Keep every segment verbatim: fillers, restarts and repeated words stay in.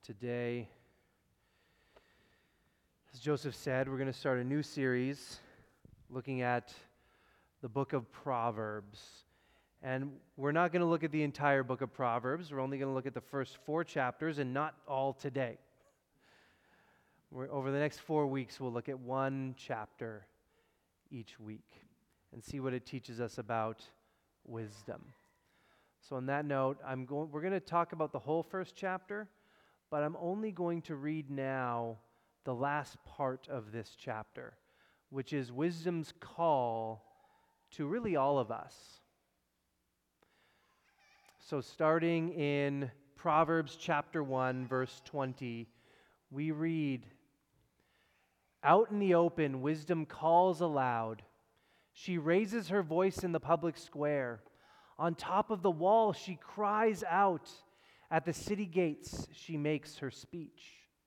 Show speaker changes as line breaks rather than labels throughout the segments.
Today, as Joseph said, we're going to start a new series looking at the book of Proverbs. And we're not going to look at the entire book of Proverbs. We're only going to look at the first four chapters and not all today. We're, over the next four weeks, we'll look at one chapter each week and see what it teaches us about wisdom. So on that note, I'm going, we're going to talk about the whole first chapter, but I'm only going to read now the last part of this chapter, which is wisdom's call to really all of us. So starting in Proverbs chapter one, verse twenty, we read, "Out in the open, wisdom calls aloud. She raises her voice in the public square. On top of the wall, she cries out. At the city gates, she makes her speech.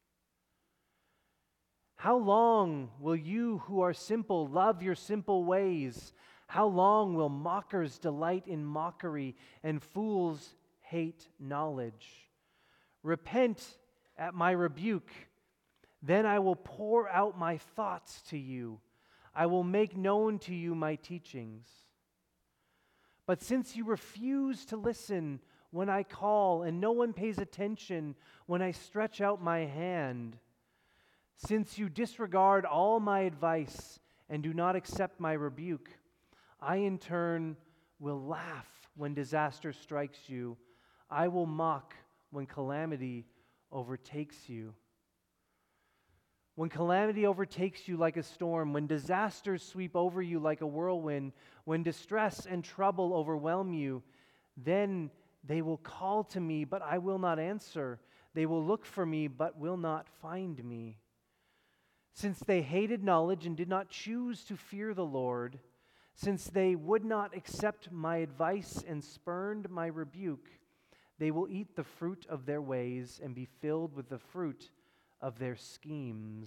How long will you who are simple love your simple ways? How long will mockers delight in mockery and fools hate knowledge? Repent at my rebuke, then I will pour out my thoughts to you. I will make known to you my teachings. But since you refuse to listen when I call, and no one pays attention when I stretch out my hand, since you disregard all my advice and do not accept my rebuke, I in turn will laugh when disaster strikes you. I will mock when calamity overtakes you. When calamity overtakes you like a storm, when disasters sweep over you like a whirlwind, when distress and trouble overwhelm you, then they will call to me, but I will not answer. They will look for me, but will not find me. Since they hated knowledge and did not choose to fear the Lord, since they would not accept my advice and spurned my rebuke, they will eat the fruit of their ways and be filled with the fruit of their schemes.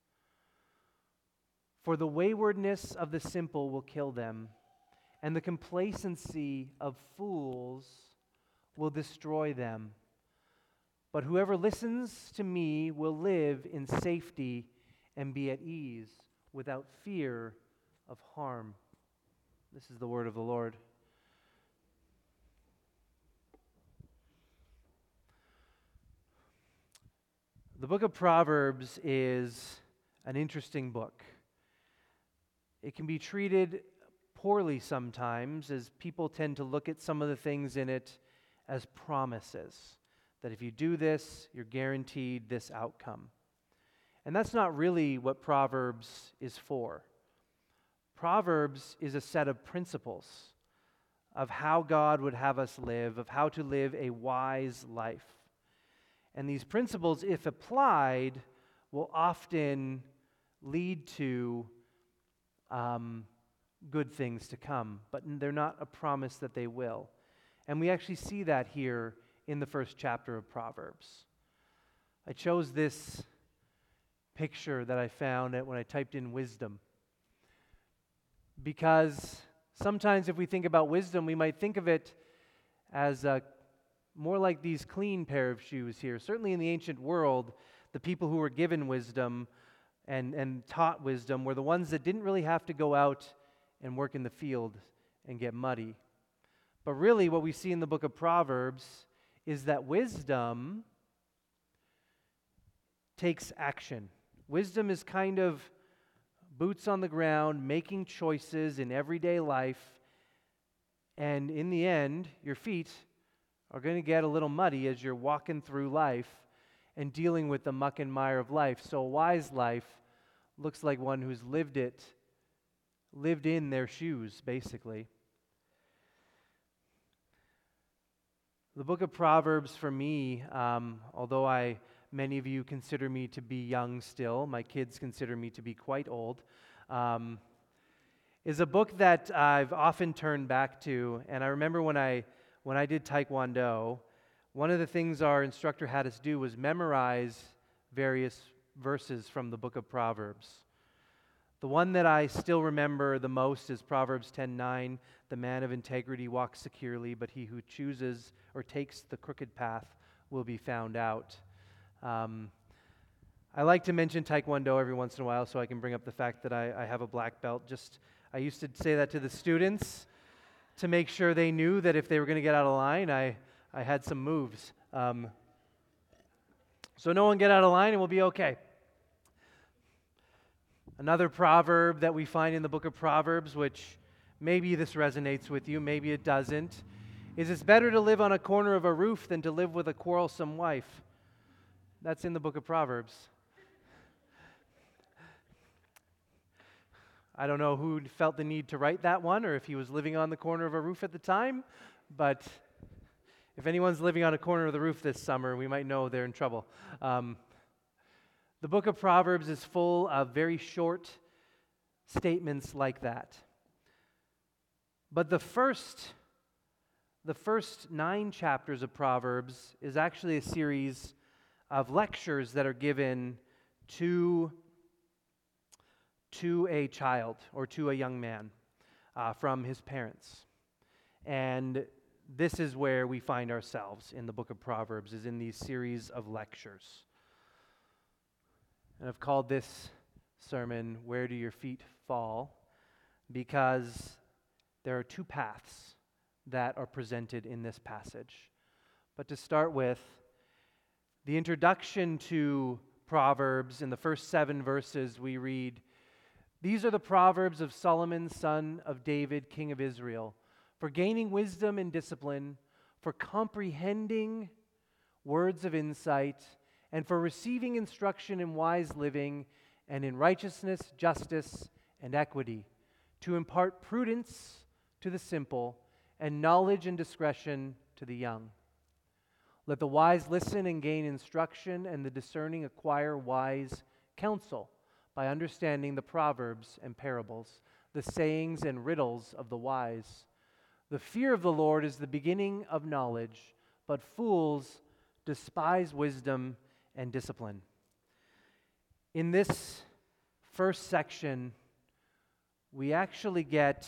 For the waywardness of the simple will kill them, and the complacency of fools will destroy them. But whoever listens to me will live in safety and be at ease without fear of harm." This is the word of the Lord. The book of Proverbs is an interesting book. It can be treated poorly sometimes, as people tend to look at some of the things in it as promises, that if you do this, you're guaranteed this outcome. And that's not really what Proverbs is for. Proverbs is a set of principles of how God would have us live, of how to live a wise life. And these principles, if applied, will often lead to um, good things to come, but they're not a promise that they will. And we actually see that here in the first chapter of Proverbs. I chose this picture that I found when I typed in wisdom, because sometimes if we think about wisdom, we might think of it as a, more like these clean pair of shoes here. Certainly in the ancient world, the people who were given wisdom and, and taught wisdom were the ones that didn't really have to go out and work in the field and get muddy. But really what we see in the book of Proverbs is that wisdom takes action. Wisdom is kind of boots on the ground, making choices in everyday life, and in the end, your feet are going to get a little muddy as you're walking through life and dealing with the muck and mire of life. So a wise life looks like one who's lived it, lived in their shoes, basically. The book of Proverbs for me, um, although I, many of you consider me to be young still, my kids consider me to be quite old, um, is a book that I've often turned back to. And I remember when I when I did Taekwondo, one of the things our instructor had us do was memorize various verses from the book of Proverbs. The one that I still remember the most is Proverbs ten nine. The man of integrity walks securely, but he who chooses or takes the crooked path will be found out. Um, I like to mention Taekwondo every once in a while so I can bring up the fact that I, I have a black belt. Just I used to say that to the students to make sure they knew that if they were going to get out of line, I, I had some moves. Um, so no one get out of line and we'll be okay. Another proverb that we find in the book of Proverbs, which maybe this resonates with you, maybe it doesn't, is it's better to live on a corner of a roof than to live with a quarrelsome wife. That's in the book of Proverbs. I don't know who felt the need to write that one or if he was living on the corner of a roof at the time, but if anyone's living on a corner of the roof this summer, we might know they're in trouble. Um, the book of Proverbs is full of very short statements like that. But the first, the first nine chapters of Proverbs is actually a series of lectures that are given to to a child or to a young man uh, from his parents. And this is where we find ourselves in the book of Proverbs, is in these series of lectures. And I've called this sermon, Where Do Your Feet Fall? Because there are two paths that are presented in this passage. But to start with, the introduction to Proverbs, in the first seven verses we read, "These are the Proverbs of Solomon, son of David, king of Israel, for gaining wisdom and discipline, for comprehending words of insight, and for receiving instruction in wise living, and in righteousness, justice, and equity, to impart prudence to the simple, and knowledge and discretion to the young. Let the wise listen and gain instruction, and the discerning acquire wise counsel, by understanding the proverbs and parables, the sayings and riddles of the wise. The fear of the Lord is the beginning of knowledge, but fools despise wisdom and discipline." In this first section, we actually get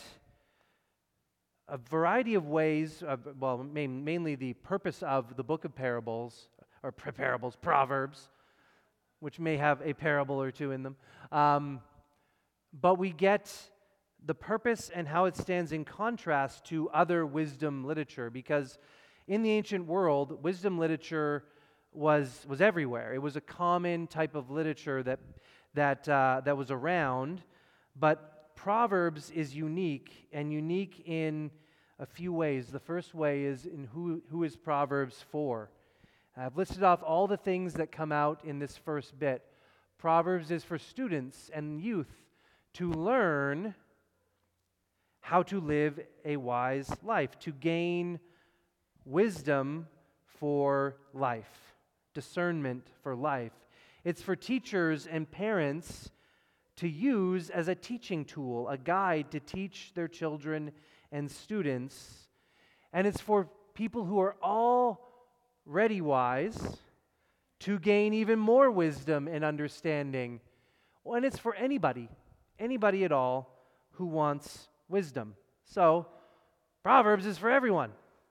a variety of ways, of, well, main, mainly the purpose of the book of parables, or parables, Proverbs, which may have a parable or two in them. Um, but we get the purpose and how it stands in contrast to other wisdom literature, because in the ancient world, wisdom literature was was everywhere. It was a common type of literature that that uh, that was around, but Proverbs is unique, and unique in a few ways. The first way is in who who is Proverbs for. I've listed off all the things that come out in this first bit. Proverbs is for students and youth to learn how to live a wise life, to gain wisdom for life, discernment for life. It's for teachers and parents to use as a teaching tool, a guide to teach their children and students. And it's for people who are all ready wise to gain even more wisdom and understanding. Well, and it's for anybody, anybody at all who wants wisdom. So, Proverbs is for everyone.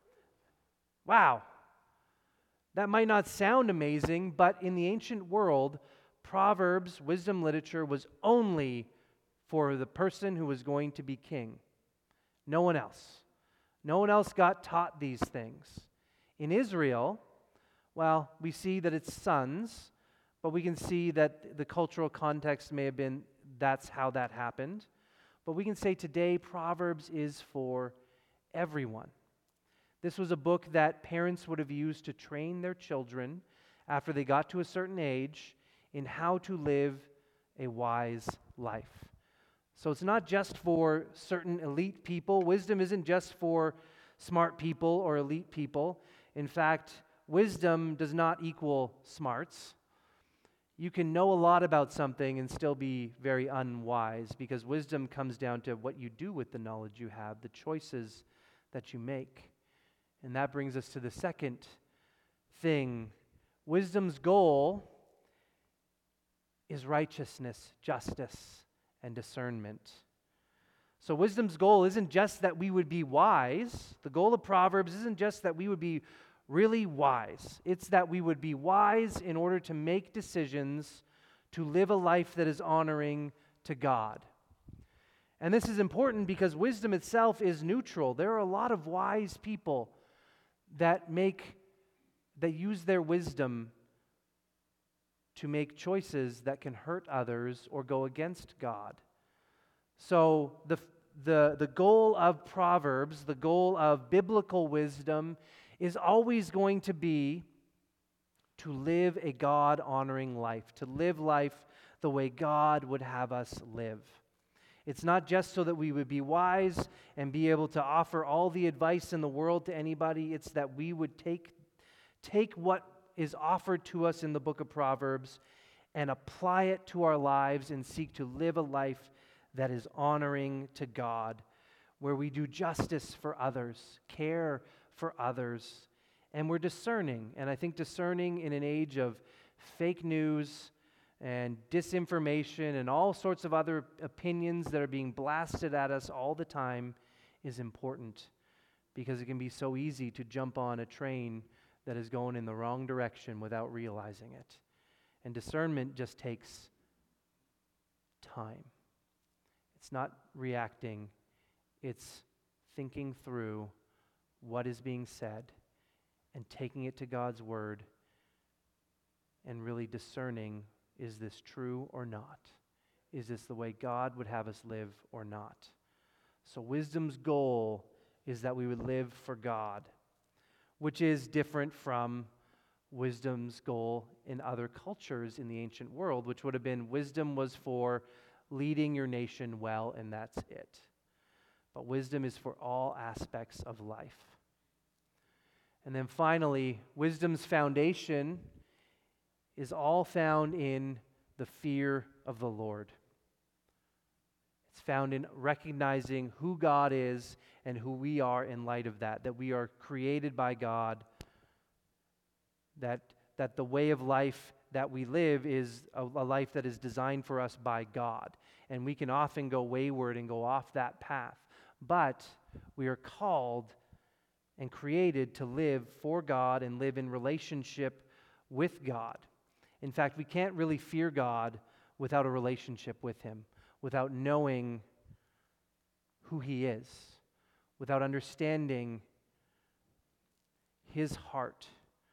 Wow. That might not sound amazing, but in the ancient world, Proverbs, wisdom literature, was only for the person who was going to be king. No one else. No one else got taught these things. In Israel, well, we see that it's sons, but we can see that the cultural context may have been that's how that happened. But we can say today Proverbs is for everyone. This was a book that parents would have used to train their children after they got to a certain age in how to live a wise life. So it's not just for certain elite people. Wisdom isn't just for smart people or elite people. In fact, wisdom does not equal smarts. You can know a lot about something and still be very unwise, because wisdom comes down to what you do with the knowledge you have, the choices that you make. And that brings us to the second thing. Wisdom's goal is righteousness, justice, and discernment. So wisdom's goal isn't just that we would be wise. The goal of Proverbs isn't just that we would be really wise. It's that we would be wise in order to make decisions to live a life that is honoring to God. And this is important because wisdom itself is neutral. There are a lot of wise people that make that use their wisdom to make choices that can hurt others or go against God. So the the the goal of Proverbs, the goal of biblical wisdom is always going to be to live a God-honoring life, to live life the way God would have us live. It's not just so that we would be wise and be able to offer all the advice in the world to anybody. It's that we would take, take what is offered to us in the book of Proverbs and apply it to our lives and seek to live a life that is honoring to God, where we do justice for others, care for others, and we're discerning. And I think discerning in an age of fake news and disinformation and all sorts of other opinions that are being blasted at us all the time is important, because it can be so easy to jump on a train that is going in the wrong direction without realizing it. And discernment just takes time. It's not reacting, it's thinking through what is being said and taking it to God's word and really discerning, is this true or not? Is this the way God would have us live or not? So wisdom's goal is that we would live for God, which is different from wisdom's goal in other cultures in the ancient world, which would have been wisdom was for leading your nation well, and that's it. But wisdom is for all aspects of life. And then finally, wisdom's foundation is all found in the fear of the Lord. It's found in recognizing who God is and who we are in light of that, that we are created by God, that, that the way of life that we live is a, a life that is designed for us by God. And we can often go wayward and go off that path. But we are called and created to live for God and live in relationship with God. In fact, we can't really fear God without a relationship with Him, without knowing who He is, without understanding His heart.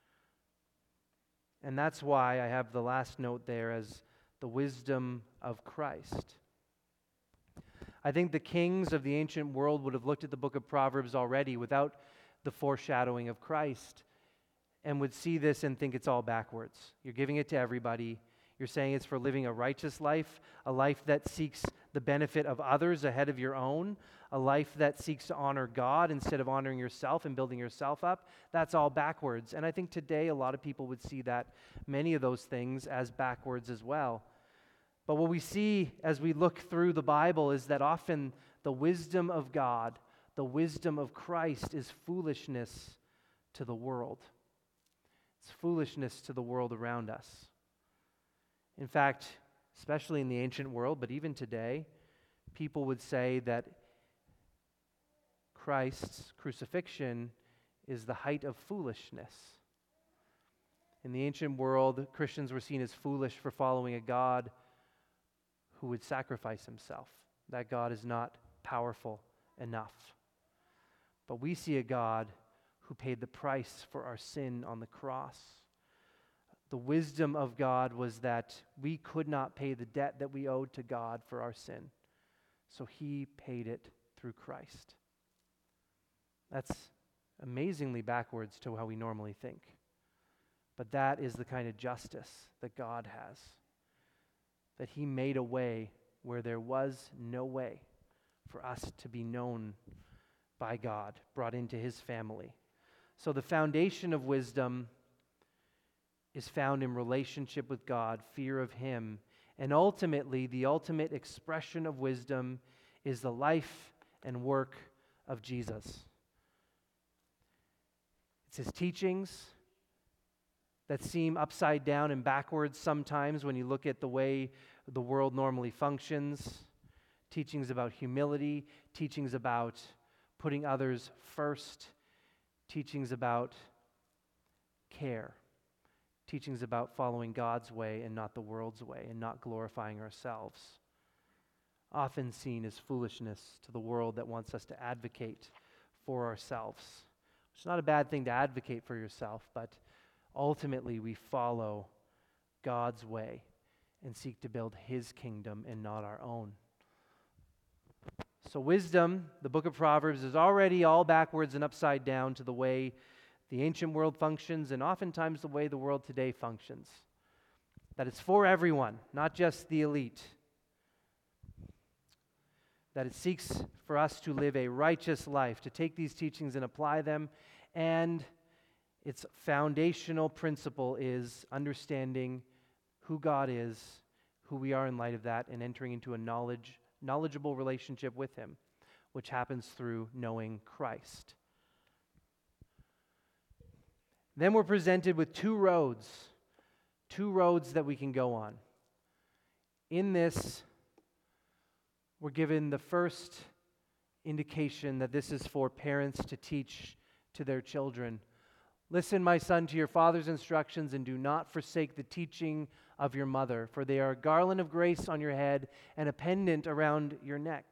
And that's why I have the last note there as the wisdom of Christ. I think the kings of the ancient world would have looked at the book of Proverbs already without the foreshadowing of Christ and would see this and think it's all backwards. You're giving it to everybody. You're saying it's for living a righteous life, a life that seeks the benefit of others ahead of your own, a life that seeks to honor God instead of honoring yourself and building yourself up. That's all backwards. And I think today a lot of people would see that, many of those things, as backwards as well. But what we see as we look through the Bible is that often the wisdom of God, the wisdom of Christ, is foolishness to the world. It's foolishness to the world around us. In fact, especially in the ancient world, but even today, people would say that Christ's crucifixion is the height of foolishness. In the ancient world, Christians were seen as foolish for following a God who would sacrifice himself. That God is not powerful enough. But we see a God who paid the price for our sin on the cross. The wisdom of God was that we could not pay the debt that we owed to God for our sin. So He paid it through Christ. That's amazingly backwards to how we normally think. But that is the kind of justice that God has. That He made a way where there was no way for us to be known by God, brought into His family. So the foundation of wisdom is found in relationship with God, fear of Him, and ultimately, the ultimate expression of wisdom is the life and work of Jesus. It's His teachings that seem upside down and backwards sometimes when you look at the way the world normally functions. Teachings about humility, teachings about putting others first, teachings about care. Teachings about following God's way and not the world's way, and not glorifying ourselves. Often seen as foolishness to the world that wants us to advocate for ourselves. It's not a bad thing to advocate for yourself, but ultimately we follow God's way and seek to build His kingdom and not our own. So wisdom, the book of Proverbs, is already all backwards and upside down to the way the ancient world functions and oftentimes the way the world today functions. That it's for everyone, not just the elite. That it seeks for us to live a righteous life, to take these teachings and apply them, and its foundational principle is understanding who God is, who we are in light of that, and entering into a knowledge, knowledgeable relationship with Him, which happens through knowing Christ. Then we're presented with two roads, two roads that we can go on. In this, we're given the first indication that this is for parents to teach to their children. Listen, my son, to your father's instructions, and do not forsake the teaching of your mother, for they are a garland of grace on your head and a pendant around your neck.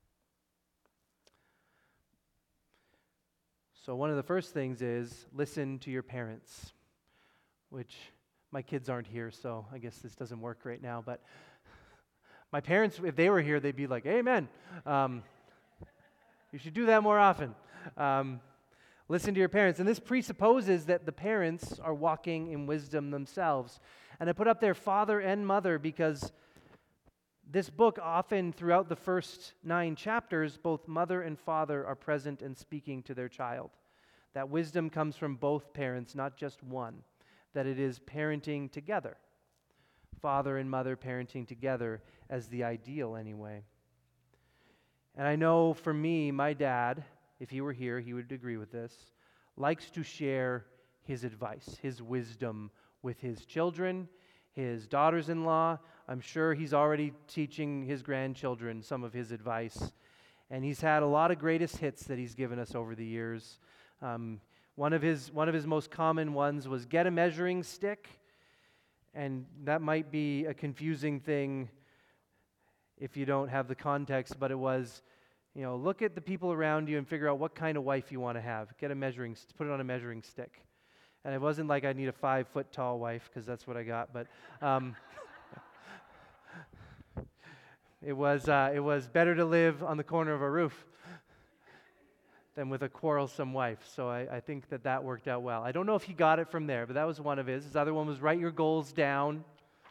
So one of the first things is listen to your parents, which my kids aren't here, so I guess this doesn't work right now, but my parents, if they were here, they'd be like, amen. Um, you should do that more often. Um, listen to your parents. And this presupposes that the parents are walking in wisdom themselves. And I put up there father and mother because this book, often throughout the first nine chapters, both mother and father are present and speaking to their child. That wisdom comes from both parents, not just one. That it is parenting together. Father and mother parenting together as the ideal anyway. And I know for me, my dad, if he were here, he would agree with this, likes to share his advice, his wisdom with his children, his daughters-in-law. I'm sure he's already teaching his grandchildren some of his advice. And he's had a lot of greatest hits that he's given us over the years. Um, one of his, one of his most common ones was get a measuring stick. And that might be a confusing thing if you don't have the context, but it was, you know, look at the people around you and figure out what kind of wife you want to have. Get a measuring, put it on a measuring stick. And it wasn't like I need a five-foot tall wife, because that's what I got, but um, it was uh, it was better to live on the corner of a roof than with a quarrelsome wife. So I, I think that that worked out well. I don't know if he got it from there, but that was one of his. His other one was write your goals down.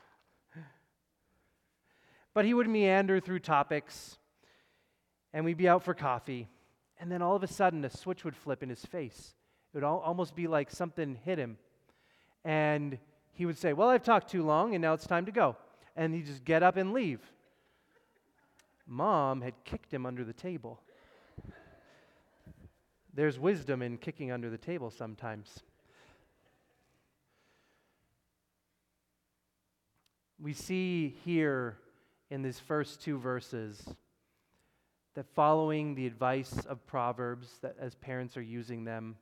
But he would meander through topics, and we'd be out for coffee, and then all of a sudden a switch would flip in his face. It would al- almost be like something hit him. And he would say, well, I've talked too long, and now it's time to go. And he'd just get up and leave. Mom had kicked him under the table. There's wisdom in kicking under the table sometimes. We see here in these first two verses that following the advice of Proverbs, that as parents are using them,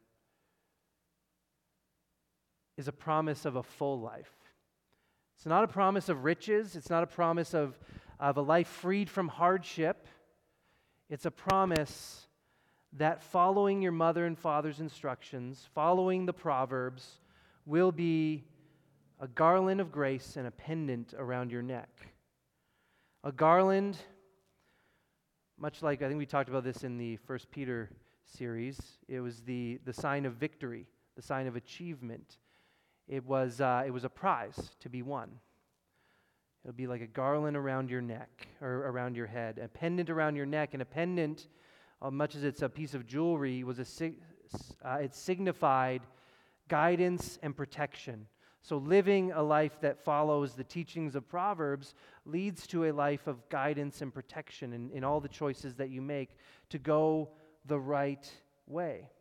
is a promise of a full life. It's not a promise of riches. It's not a promise of, of a life freed from hardship. It's a promise that following your mother and father's instructions, following the Proverbs, will be a garland of grace and a pendant around your neck. A garland, much like, I think we talked about this in the First Peter series, it was the, the sign of victory, the sign of achievement. It was, uh, it was a prize to be won. It would be like a garland around your neck, or around your head, a pendant around your neck, and a pendant, uh, much as it's a piece of jewelry, was a sig- uh, it signified guidance and protection. So living a life that follows the teachings of Proverbs leads to a life of guidance and protection in, in all the choices that you make to go the right way.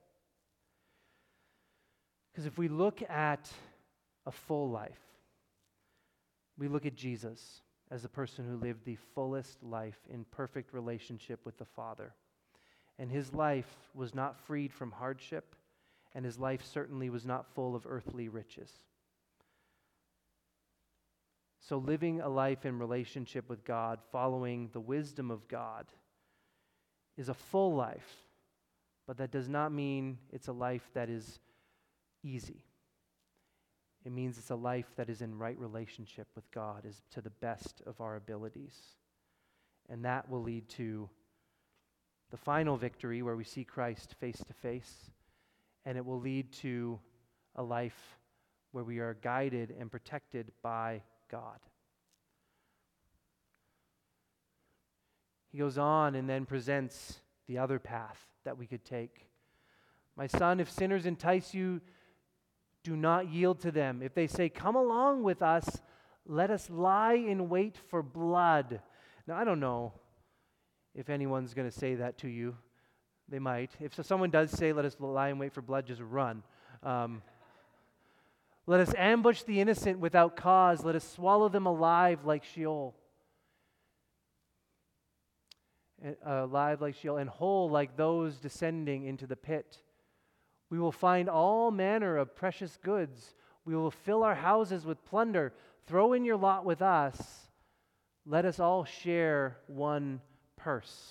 Because if we look at a full life, we look at Jesus as the person who lived the fullest life in perfect relationship with the Father. And his life was not freed from hardship, and his life certainly was not full of earthly riches. So living a life in relationship with God, following the wisdom of God, is a full life, but that does not mean it's a life that is easy. It means it's a life that is in right relationship with God, is to the best of our abilities. And that will lead to the final victory where we see Christ face to face, and it will lead to a life where we are guided and protected by God. He goes on and then presents the other path that we could take. My son, if sinners entice you, do not yield to them. If they say, come along with us, let us lie in wait for blood. Now, I don't know if anyone's going to say that to you. They might. If so, someone does say, let us lie in wait for blood, just run. Um, let us ambush the innocent without cause. Let us swallow them alive like Sheol. Uh, alive like Sheol, and whole like those descending into the pit. We will find all manner of precious goods. We will fill our houses with plunder. Throw in your lot with us. Let us all share one purse.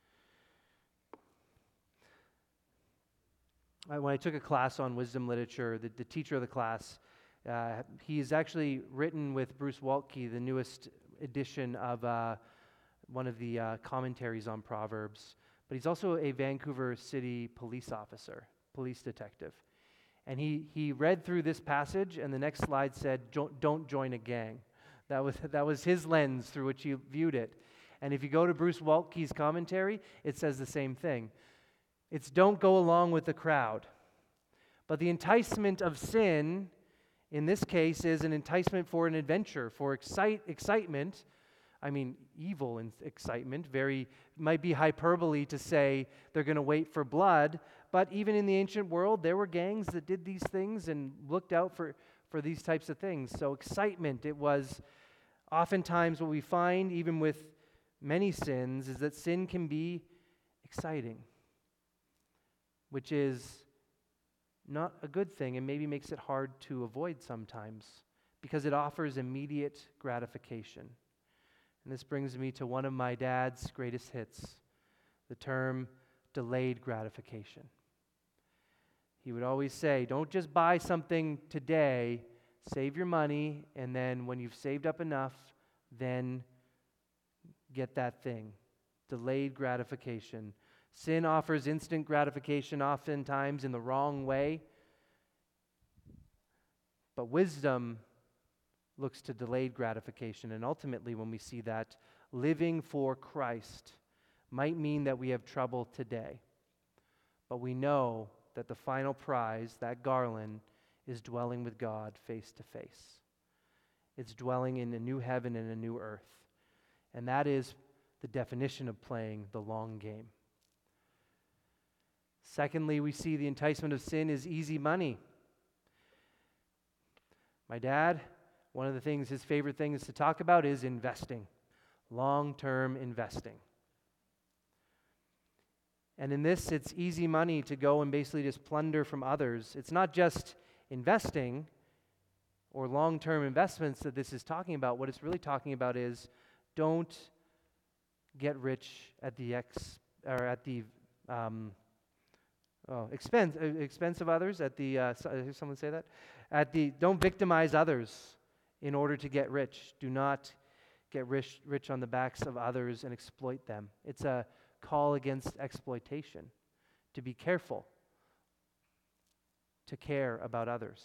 I, when I took a class on wisdom literature, the, the teacher of the class, uh, he's actually written with Bruce Waltke, the newest edition of uh, one of the uh, commentaries on Proverbs. But he's also a Vancouver City police officer. Police detective. And he, he read through this passage, and the next slide said, don't, don't join a gang. That was, that was his lens through which he viewed it. And if you go to Bruce Waltke's commentary, it says the same thing. It's don't go along with the crowd. But the enticement of sin, in this case, is an enticement for an adventure, for excite, excitement. I mean, evil and excitement. Very might be hyperbole to say they're going to wait for blood. But even in the ancient world, there were gangs that did these things and looked out for, for these types of things. So excitement, it was oftentimes what we find, even with many sins, is that sin can be exciting, which is not a good thing and maybe makes it hard to avoid sometimes because it offers immediate gratification. And this brings me to one of my dad's greatest hits, the term delayed gratification. He would always say, don't just buy something today, save your money, and then when you've saved up enough, then get that thing. Delayed gratification. Sin offers instant gratification oftentimes in the wrong way, but wisdom looks to delayed gratification. And ultimately, when we see that, living for Christ might mean that we have trouble today, but we know that the final prize, that garland, is dwelling with God face to face. It's dwelling in a new heaven and a new earth. And that is the definition of playing the long game. Secondly, we see the enticement of sin is easy money. My dad, one of the things, his favorite things to talk about is investing, long-term investing. And in this, it's easy money to go and basically just plunder from others. It's not just investing or long-term investments that this is talking about. What it's really talking about is don't get rich at the ex or at the um, oh, expense uh, expense of others. At the uh, so, uh, someone say that at the don't victimize others in order to get rich. Do not get rich rich on the backs of others and exploit them. It's a call against exploitation, to be careful, to care about others.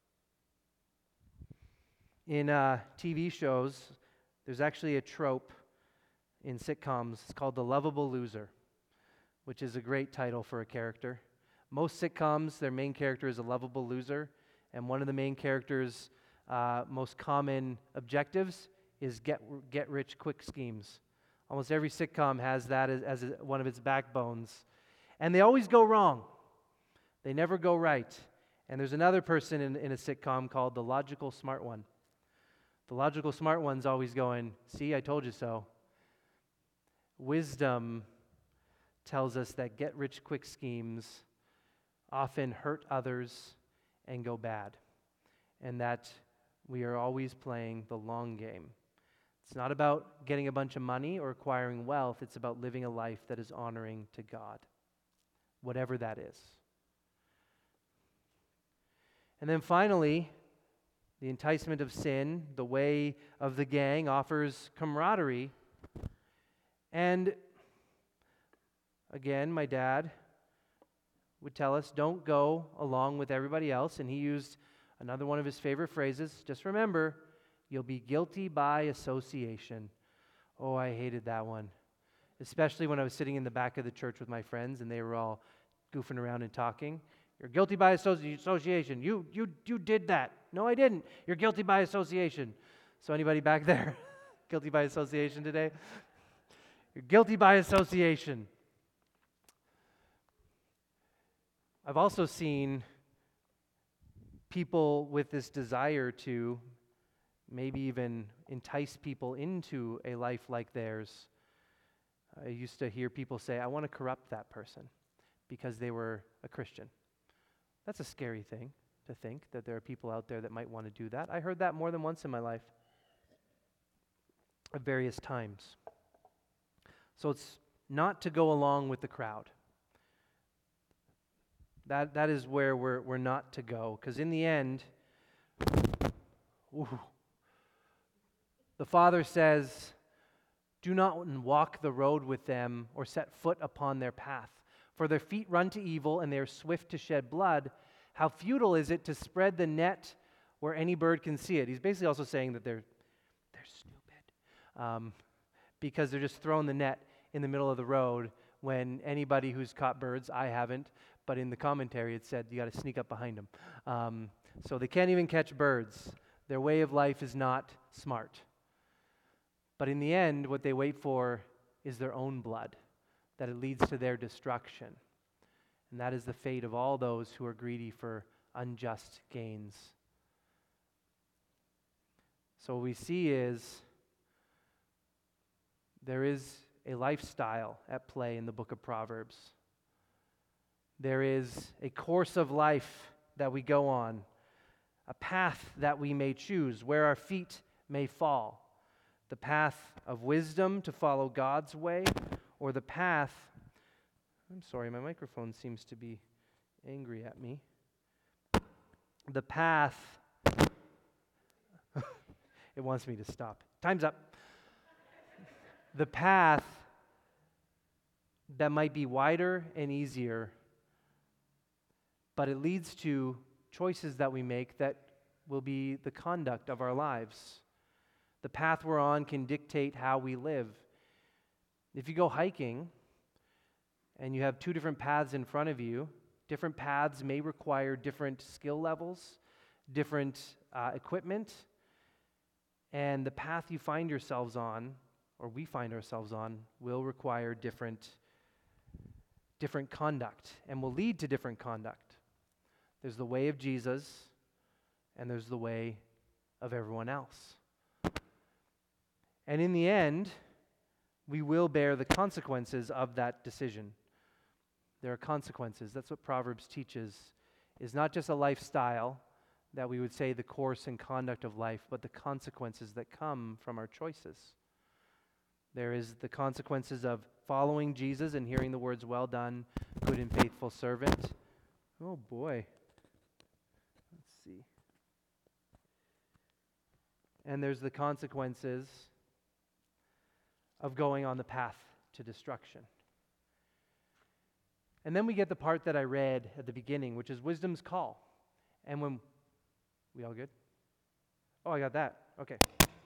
In uh, T V shows, there's actually a trope in sitcoms. It's called the lovable loser, which is a great title for a character. Most sitcoms, their main character is a lovable loser, and one of the main characters' uh, most common objectives is get get rich quick schemes. Almost every sitcom has that as, as a, one of its backbones. And they always go wrong. They never go right. And there's another person in, in a sitcom called the logical smart one. The logical smart one's always going, see, I told you so. Wisdom tells us that get-rich-quick schemes often hurt others and go bad, and that we are always playing the long game. It's not about getting a bunch of money or acquiring wealth. It's about living a life that is honoring to God, whatever that is. And then finally, the enticement of sin, the way of the gang, offers camaraderie. And again, my dad would tell us, don't go along with everybody else. And he used another one of his favorite phrases, just remember, you'll be guilty by association. Oh, I hated that one. Especially when I was sitting in the back of the church with my friends and they were all goofing around and talking. You're guilty by associ- association. You, you, you did that. No, I didn't. You're guilty by association. So anybody back there guilty by association today? You're guilty by association. I've also seen people with this desire to maybe even entice people into a life like theirs. I used to hear people say, I want to corrupt that person because they were a Christian. That's a scary thing to think, that there are people out there that might want to do that. I heard that more than once in my life at various times. So it's not to go along with the crowd. That that is where we're we're not to go, because in the end, ooh, the Father says, do not walk the road with them or set foot upon their path, for their feet run to evil and they are swift to shed blood. How futile is it to spread the net where any bird can see it? He's basically also saying that they're they're stupid um, because they're just throwing the net in the middle of the road when anybody who's caught birds, I haven't, but in the commentary it said you got to sneak up behind them. Um, so they can't even catch birds. Their way of life is not smart. But in the end, what they wait for is their own blood, that it leads to their destruction. And that is the fate of all those who are greedy for unjust gains. So what we see is there is a lifestyle at play in the book of Proverbs. There is a course of life that we go on, a path that we may choose, where our feet may fall. The path of wisdom to follow God's way, or the path, I'm sorry, my microphone seems to be angry at me. The path, it wants me to stop. Time's up. The path that might be wider and easier, but it leads to choices that we make that will be the conduct of our lives. The path we're on can dictate how we live. If you go hiking and you have two different paths in front of you, different paths may require different skill levels, different uh, equipment, and the path you find yourselves on, or we find ourselves on, will require different, different conduct and will lead to different conduct. There's the way of Jesus, and there's the way of everyone else. And in the end, we will bear the consequences of that decision. There are consequences. That's what Proverbs teaches, is not just a lifestyle that we would say the course and conduct of life, but the consequences that come from our choices. There is the consequences of following Jesus and hearing the words, well done, good and faithful servant. Oh boy. Let's see. And there's the consequences of going on the path to destruction. And then we get the part that I read at the beginning, which is wisdom's call. And when, we all good? Oh, I got that. Okay.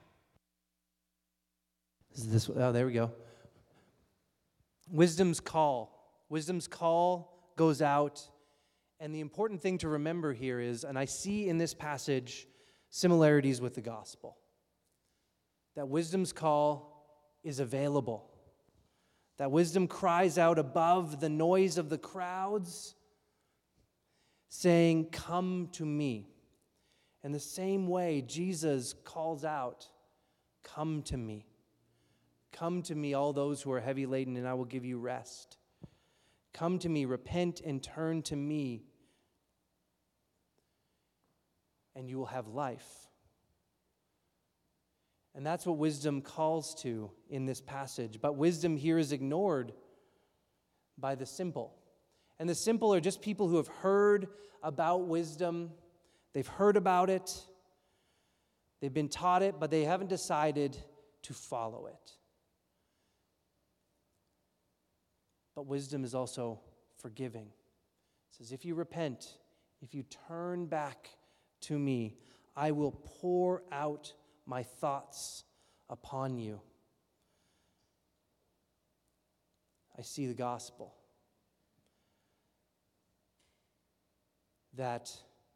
Is this, oh, there we go. Wisdom's call. Wisdom's call goes out. And the important thing to remember here is, and I see in this passage similarities with the gospel, that wisdom's call is available. That wisdom cries out above the noise of the crowds, saying, come to me. In the same way, Jesus calls out, come to me. Come to me, all those who are heavy laden, and I will give you rest. Come to me, repent and turn to me,
and you will have life. And that's what wisdom calls to in this passage. But wisdom here is ignored by the simple. And the simple are just people who have heard about wisdom. They've heard about it. They've been taught it, but they haven't decided to follow it. But wisdom is also forgiving. It says, if you repent, if you turn back to me, I will pour out my thoughts upon you. I see the gospel. That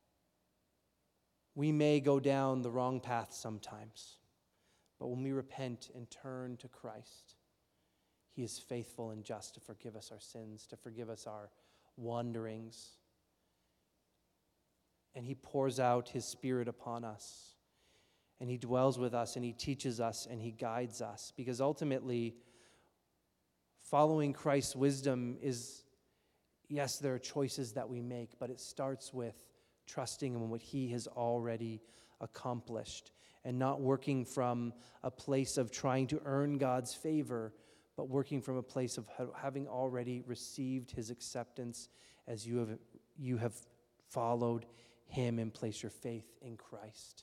we may go down the wrong path sometimes, but when we repent and turn to Christ, He is faithful and just to forgive us our sins, to forgive us our wanderings. And He pours out His Spirit upon us. And He dwells with us, and He teaches us, and He guides us. Because ultimately, following Christ's wisdom is, yes, there are choices that we make, but it starts with trusting in what He has already accomplished and not working from a place of trying to earn God's favor, but working from a place of having already received His acceptance as you have, you have followed Him and placed your faith in Christ.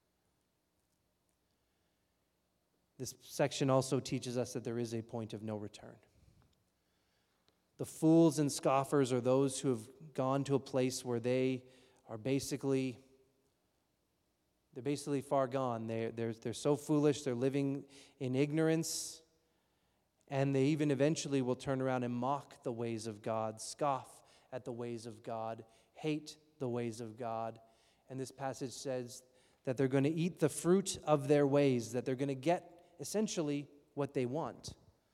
This section also teaches us that there is a point of no return. The fools and scoffers are those who have gone to a place where they are basically, they're basically far gone. They're, they're, they're so foolish, they're living in ignorance, and they even eventually will turn around and mock the ways of God, scoff at the ways of God, hate the ways of God. And this passage says that they're going to eat the fruit of their ways, that they're going to get essentially what they want.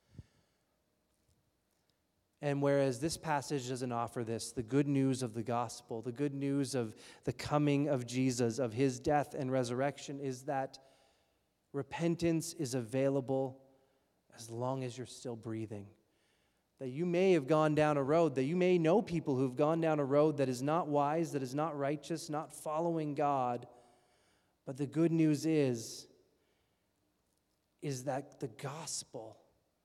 And whereas this passage doesn't offer this, the good news of the gospel, the good news of the coming of Jesus, of His death and resurrection, is that repentance is available as long as you're still breathing. That you may have gone down a road, that you may know people who've gone down a road that is not wise, that is not righteous, not following God. But the good news is, is that the gospel,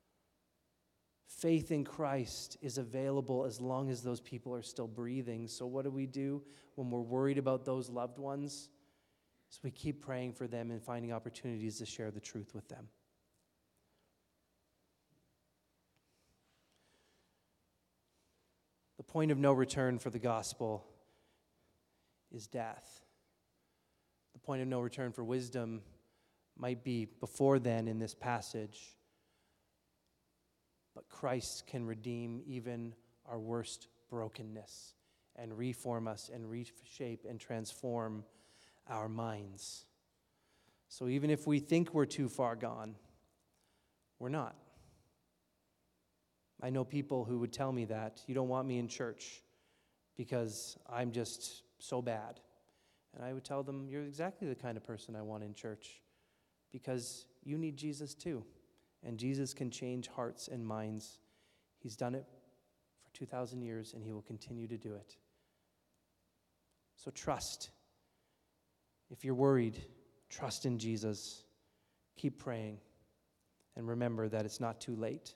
faith in Christ, is available as long as those people are still breathing. So what do we do when we're worried about those loved ones? So we keep praying for them and finding opportunities to share the truth with them. The point of no return for the gospel is death. The point of no return for wisdom might be before then in this passage. But Christ can redeem even our worst brokenness and reform us and reshape and transform our minds. So even if we think we're too far gone, we're not. I know people who would tell me that, you don't want me in church because I'm just so bad. And I would tell them, you're exactly the kind of person I want in church because you need Jesus too. And Jesus can change hearts and minds. He's done it for two thousand years, and He will continue to do it. So trust. If you're worried, trust in Jesus. Keep praying. And remember that it's not too late.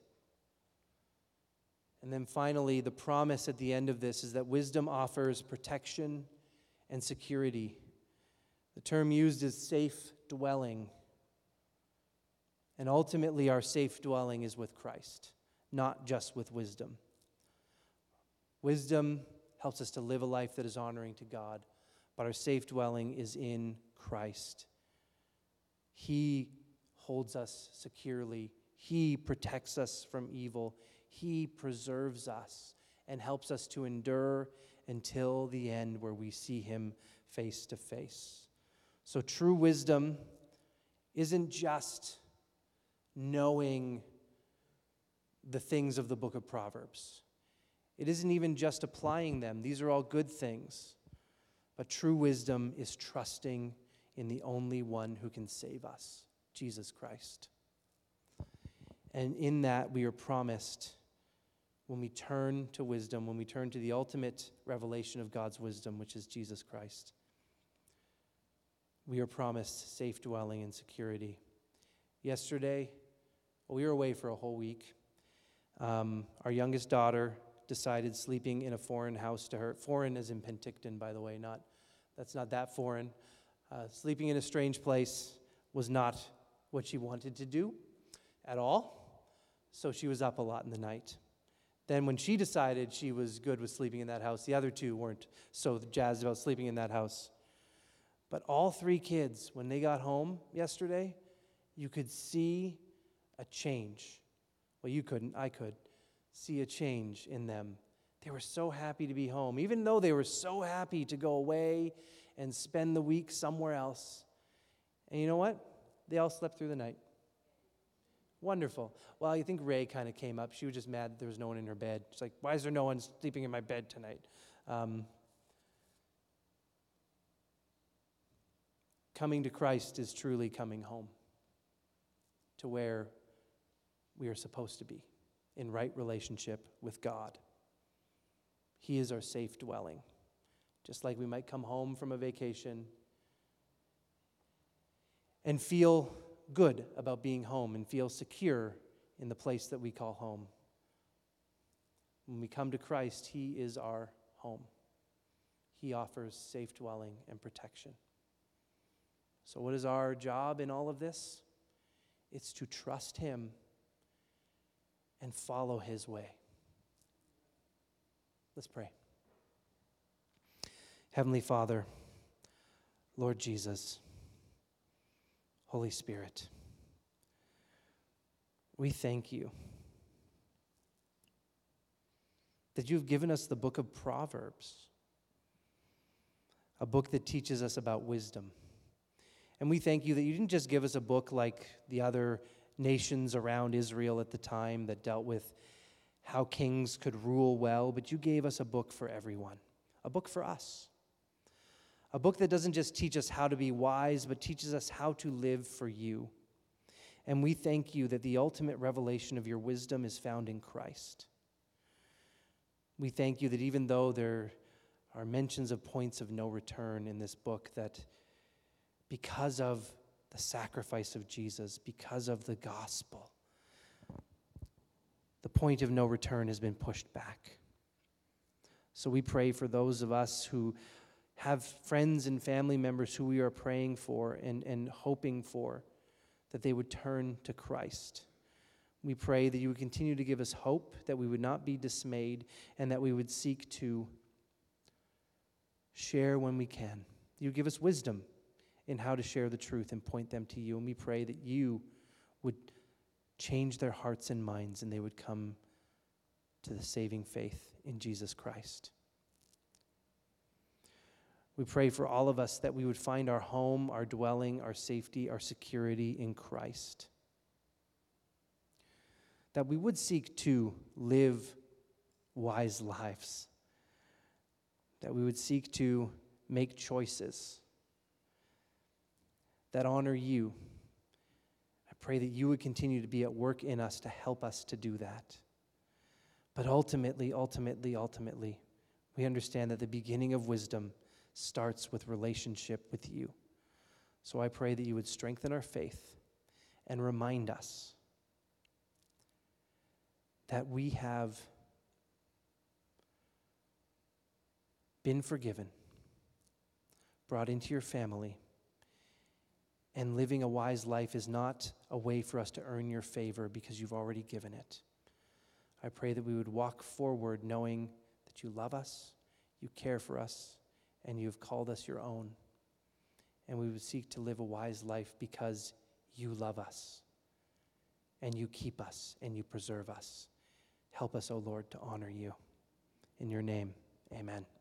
And then finally, the promise at the end of this is that wisdom offers protection and security. The term used is safe dwelling. And ultimately, our safe dwelling is with Christ, not just with wisdom. Wisdom helps us to live a life that is honoring to God, but our safe dwelling is in Christ. He holds us securely. He protects us from evil. He preserves us and helps us to endure until the end where we see Him face to face. So true wisdom isn't just knowing the things of the book of Proverbs. It isn't even just applying them. These are all good things. But true wisdom is trusting in the only one who can save us, Jesus Christ. And in that we are promised, when we turn to wisdom, when we turn to the ultimate revelation of God's wisdom, which is Jesus Christ, we are promised safe dwelling and security. Yesterday, well, we were away for a whole week. Um, our youngest daughter decided sleeping in a foreign house to her. Foreign as in Penticton, by the way. Not that's not that foreign. Uh, sleeping in a strange place was not what she wanted to do at all. So she was up a lot in the night. Then when she decided she was good with sleeping in that house, the other two weren't so jazzed about sleeping in that house. But all three kids, when they got home yesterday, you could see a change. Well, you couldn't, I could see a change in them. They were so happy to be home, even though they were so happy to go away and spend the week somewhere else. And you know what? They all slept through the night. Wonderful. Well, I think Ray kind of came up. She was just mad that there was no one in her bed. She's like, why is there no one sleeping in my bed tonight? Um, coming to Christ is truly coming home to where we are supposed to be, in right relationship with God. He is our safe dwelling. Just like we might come home from a vacation and feel good about being home and feel secure in the place that we call home. When we come to Christ, He is our home. He offers safe dwelling and protection. So what is our job in all of this? It's to trust Him and follow His way. Let's pray. Heavenly Father, Lord Jesus, Holy Spirit, we thank you that you've given us the book of Proverbs, a book that teaches us about wisdom. And we thank you that you didn't just give us a book like the other nations around Israel at the time that dealt with how kings could rule well, but you gave us a book for everyone, a book for us. A book that doesn't just teach us how to be wise, but teaches us how to live for you. And we thank you that the ultimate revelation of your wisdom is found in Christ. We thank you that even though there are mentions of points of no return in this book, that because of the sacrifice of Jesus, because of the gospel, the point of no return has been pushed back. So we pray for those of us who have friends and family members who we are praying for and, and hoping for, that they would turn to Christ. We pray that you would continue to give us hope, that we would not be dismayed, and that we would seek to share when we can. You give us wisdom in how to share the truth and point them to you. And we pray that you would change their hearts and minds and they would come to the saving faith in Jesus Christ. We pray for all of us that we would find our home, our dwelling, our safety, our security in Christ. That we would seek to live wise lives. That we would seek to make choices that honor you. I pray that you would continue to be at work in us to help us to do that. But ultimately, ultimately, ultimately, we understand that the beginning of wisdom starts with relationship with you. So I pray that you would strengthen our faith and remind us that we have been forgiven, brought into your family, and living a wise life is not a way for us to earn your favor because you've already given it. I pray that we would walk forward knowing that you love us, you care for us, and you have called us your own. And we would seek to live a wise life because you love us, and you keep us, and you preserve us. Help us, O Lord, to honor you. In your name, amen.